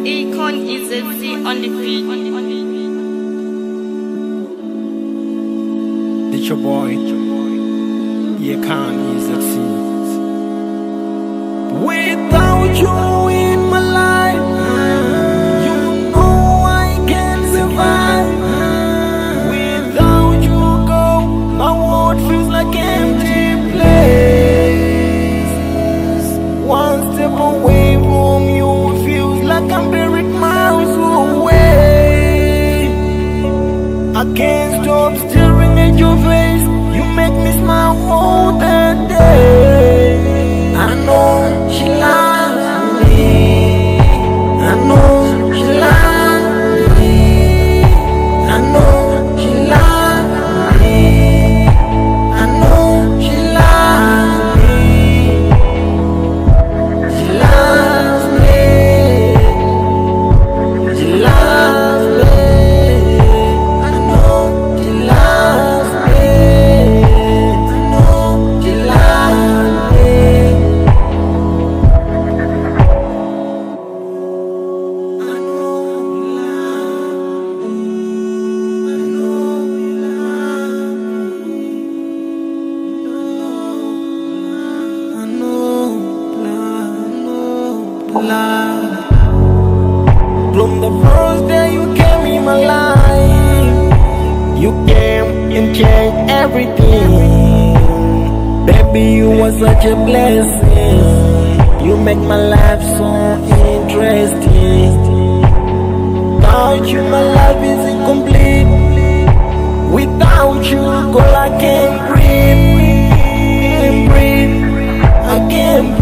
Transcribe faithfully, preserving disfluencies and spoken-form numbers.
Akon is a Z on the beat. It's your boy, Akon is a Z. Without you in my life, you know I can't survive. Without you go, my world feels like empty place. One step away from you feels like I'm buried miles away. I can't stop staring at your face. You make me smile all the day. I know she loves me. I know she loves me. I know she loves me. I know she loves me. She loves me. She loves me. I know she loves me. I know she loves me. From the first day you came in my life, you came and changed everything. Baby, you were such a blessing. You make my life so interesting. Without you, my life is incomplete. Without you, girl, I can't breathe. I can't breathe. I can't